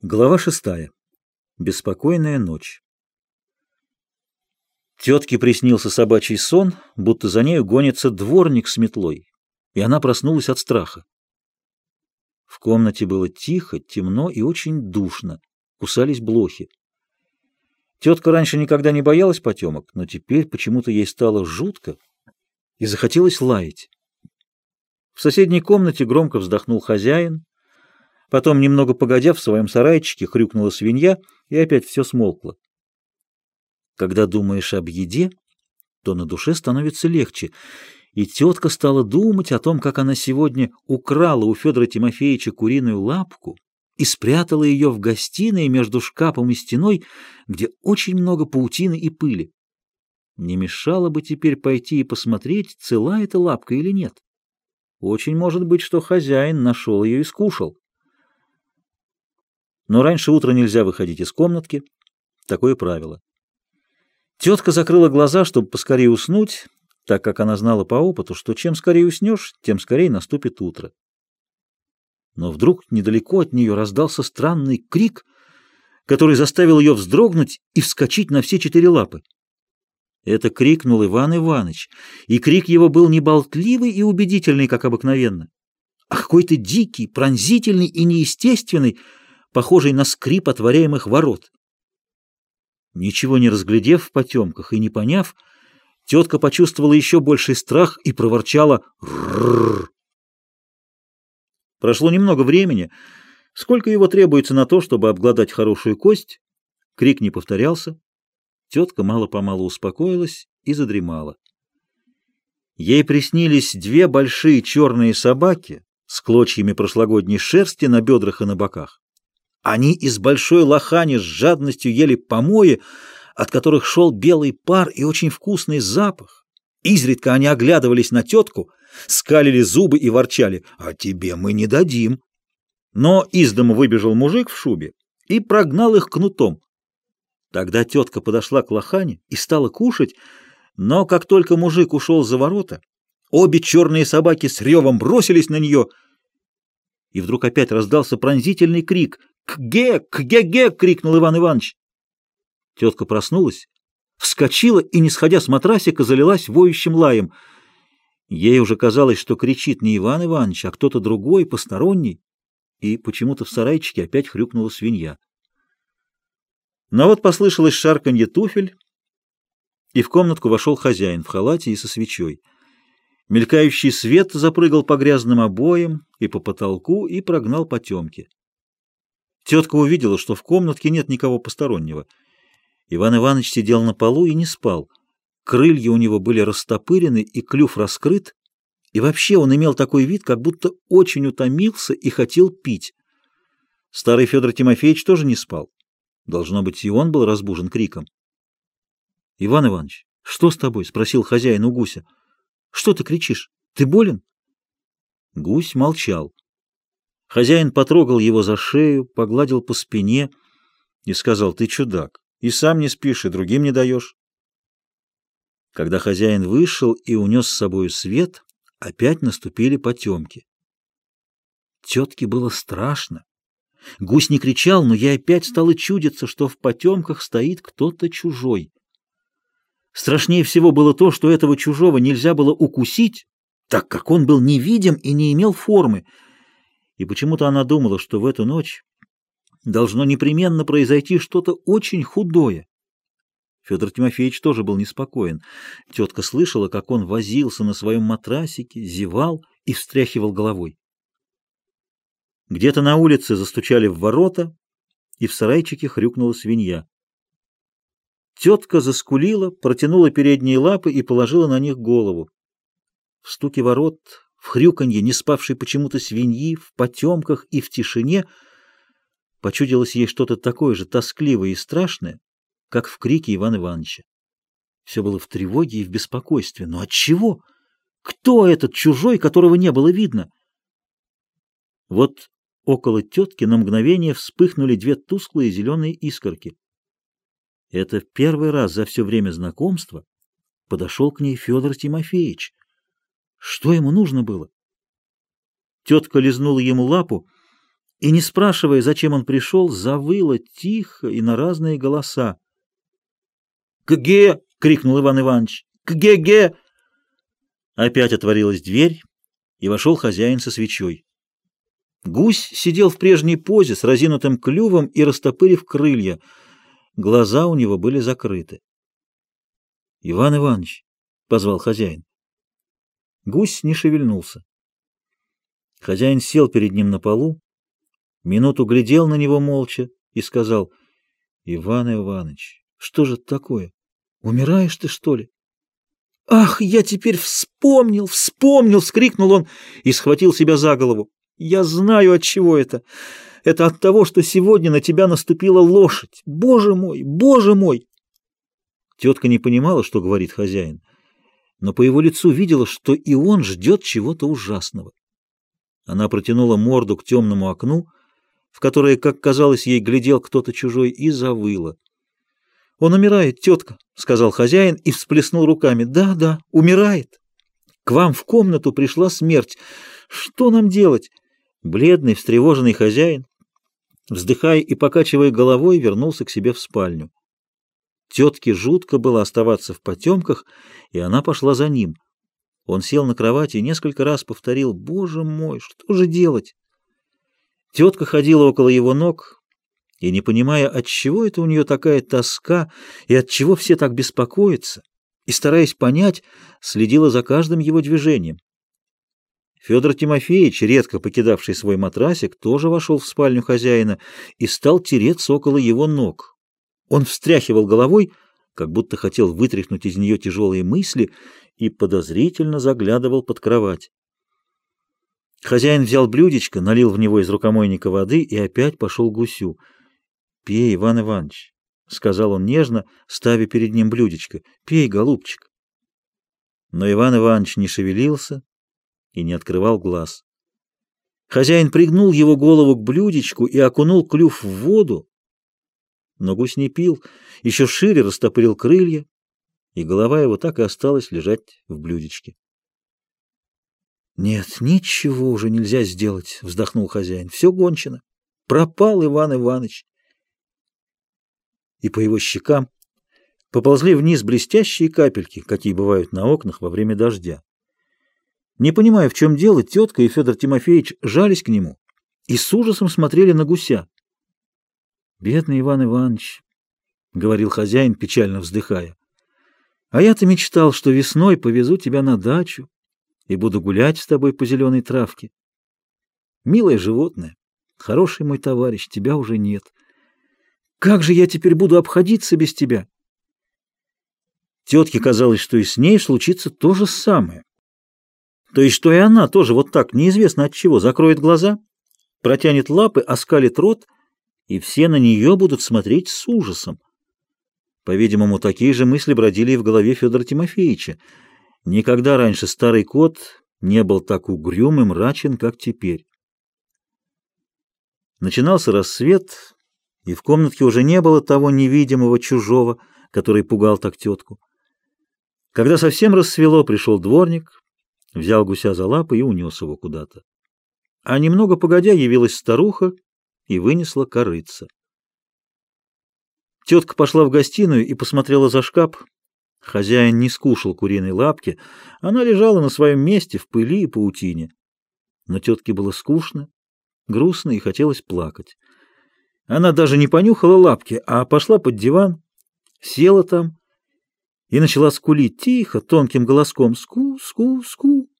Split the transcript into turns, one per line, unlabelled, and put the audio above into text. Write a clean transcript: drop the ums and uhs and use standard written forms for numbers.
Глава 6. Беспокойная ночь. Тетке приснился собачий сон, будто за нею гонится дворник с метлой, и она проснулась от страха. В комнате было тихо, темно и очень душно, кусались блохи. Тетка раньше никогда не боялась потемок, но теперь почему-то ей стало жутко и захотелось лаять. В соседней комнате громко вздохнул хозяин. Потом, немного погодя, в своем сарайчике хрюкнула свинья, и опять все смолкло. Когда думаешь об еде, то на душе становится легче, и тетка стала думать о том, как она сегодня украла у Федора Тимофеевича куриную лапку и спрятала ее в гостиной между шкафом и стеной, где очень много паутины и пыли. Не мешало бы теперь пойти и посмотреть, цела эта лапка или нет. Очень может быть, что хозяин нашел ее и скушал. Но раньше утра нельзя выходить из комнатки, такое правило. Тетка закрыла глаза, чтобы поскорее уснуть, так как она знала по опыту, что чем скорее уснешь, тем скорее наступит утро. Но вдруг недалеко от нее раздался странный крик, который заставил ее вздрогнуть и вскочить на все четыре лапы. Это крикнул Иван Иваныч, и крик его был не болтливый и убедительный, как обыкновенно, а какой-то дикий, пронзительный и неестественный, похожий на скрип отворяемых ворот. Ничего не разглядев в потемках и не поняв, тетка почувствовала еще больший страх и проворчала «Ррррр». Прошло немного времени, сколько его требуется на то, чтобы обглодать хорошую кость. Крик не повторялся. Тетка мало-помалу успокоилась и задремала. Ей приснились две большие черные собаки с клочьями прошлогодней шерсти на бедрах и на боках. Они из большой лохани с жадностью ели помои, от которых шел белый пар и очень вкусный запах. Изредка они оглядывались на тетку, скалили зубы и ворчали: «А тебе мы не дадим». Но из дома выбежал мужик в шубе и прогнал их кнутом. Тогда тетка подошла к лохане и стала кушать, но как только мужик ушел за ворота, обе черные собаки с ревом бросились на нее, и вдруг опять раздался пронзительный крик. «Кге! Кге-ге!» — крикнул Иван Иванович. Тетка проснулась, вскочила и, не сходя с матрасика, залилась воющим лаем. Ей уже казалось, что кричит не Иван Иванович, а кто-то другой, посторонний, и почему-то в сарайчике опять хрюкнула свинья. Но вот послышалось шарканье туфель, и в комнатку вошел хозяин в халате и со свечой. Мелькающий свет запрыгал по грязным обоям и по потолку и прогнал потемки. Тетка увидела, что в комнатке нет никого постороннего. Иван Иванович сидел на полу и не спал. Крылья у него были растопырены и клюв раскрыт, и вообще он имел такой вид, как будто очень утомился и хотел пить. Старый Федор Тимофеевич тоже не спал. Должно быть, и он был разбужен криком. — Иван Иванович, что с тобой? — спросил хозяин у гуся. — Что ты кричишь? Ты болен? Гусь молчал. Хозяин потрогал его за шею, погладил по спине и сказал: «Ты чудак, и сам не спишь, и другим не даешь». Когда хозяин вышел и унес с собою свет, опять наступили потемки. Тетке было страшно. Гусь не кричал, но ей опять стало чудиться, что в потемках стоит кто-то чужой. Страшнее всего было то, что этого чужого нельзя было укусить, так как он был невидим и не имел формы. И почему-то она думала, что в эту ночь должно непременно произойти что-то очень худое. Федор Тимофеевич тоже был неспокоен. Тетка слышала, как он возился на своем матрасике, зевал и встряхивал головой. Где-то на улице застучали в ворота, и в сарайчике хрюкнула свинья. Тетка заскулила, протянула передние лапы и положила на них голову. В стуке ворот, в хрюканье не спавшей почему-то свиньи, в потемках и в тишине почудилось ей что-то такое же тоскливое и страшное, как в крике Ивана Ивановича. Все было в тревоге и в беспокойстве. Но отчего? Кто этот чужой, которого не было видно? Вот около тетки на мгновение вспыхнули две тусклые зеленые искорки. Это в первый раз за все время знакомства подошел к ней Федор Тимофеевич. Что ему нужно было? Тетка лизнула ему лапу и, не спрашивая, зачем он пришел, завыла тихо и на разные голоса. «Кге!» — крикнул Иван Иванович. «Кге-ге!» Опять отворилась дверь, и вошел хозяин со свечой. Гусь сидел в прежней позе с разинутым клювом и растопырив крылья. Глаза у него были закрыты. «Иван Иванович!» — позвал хозяин. Гусь не шевельнулся. Хозяин сел перед ним на полу, минуту глядел на него молча и сказал: «Иван Иванович, что же это такое? Умираешь ты, что ли?» «Ах, я теперь вспомнил, вспомнил!» — вскрикнул он и схватил себя за голову. «Я знаю, от чего это. Это от того, что сегодня на тебя наступила лошадь. Боже мой, боже мой!» Тетка не понимала, что говорит хозяин, но по его лицу видела, что и он ждет чего-то ужасного. Она протянула морду к темному окну, в которое, как казалось ей, глядел кто-то чужой, и завыла. «Он умирает, тетка», — сказал хозяин и всплеснул руками. «Да, да, умирает. К вам в комнату пришла смерть. Что нам делать?» Бледный, встревоженный хозяин, вздыхая и покачивая головой, вернулся к себе в спальню. Тетке жутко было оставаться в потемках, и она пошла за ним. Он сел на кровати и несколько раз повторил: «Боже мой, что же делать?» Тетка ходила около его ног, и, не понимая, отчего это у нее такая тоска и отчего все так беспокоятся, и, стараясь понять, следила за каждым его движением. Федор Тимофеевич, редко покидавший свой матрасик, тоже вошел в спальню хозяина и стал тереться около его ног. Он встряхивал головой, как будто хотел вытряхнуть из нее тяжелые мысли, и подозрительно заглядывал под кровать. Хозяин взял блюдечко, налил в него из рукомойника воды и опять пошел к гусю. «Пей, Иван Иванович», — сказал он нежно, ставя перед ним блюдечко. «Пей, голубчик». Но Иван Иванович не шевелился и не открывал глаз. Хозяин пригнул его голову к блюдечку и окунул клюв в воду, но гусь не пил, еще шире растопырил крылья, и голова его так и осталась лежать в блюдечке. «Нет, ничего уже нельзя сделать», — вздохнул хозяин. «Все кончено. Пропал Иван Иванович». И по его щекам поползли вниз блестящие капельки, какие бывают на окнах во время дождя. Не понимая, в чем дело, тетка и Федор Тимофеевич жались к нему и с ужасом смотрели на гуся. «Бедный Иван Иванович», — говорил хозяин, печально вздыхая, — «а я-то мечтал, что весной повезу тебя на дачу и буду гулять с тобой по зеленой травке. Милое животное, хороший мой товарищ, тебя уже нет. Как же я теперь буду обходиться без тебя?» Тетке казалось, что и с ней случится то же самое. То есть, что и она тоже вот так, неизвестно от чего, закроет глаза, протянет лапы, оскалит рот, и все на нее будут смотреть с ужасом. По-видимому, такие же мысли бродили и в голове Федора Тимофеевича. Никогда раньше старый кот не был так угрюм и мрачен, как теперь. Начинался рассвет, и в комнатке уже не было того невидимого чужого, который пугал так тетку. Когда совсем рассвело, пришел дворник, взял гуся за лапы и унес его куда-то. А немного погодя явилась старуха и вынесла корытце. Тетка пошла в гостиную и посмотрела за шкаф. Хозяин не скушал куриной лапки, она лежала на своем месте в пыли и паутине. Но тетке было скучно, грустно и хотелось плакать. Она даже не понюхала лапки, а пошла под диван, села там и начала скулить тихо, тонким голоском: «Ску, ску, ску».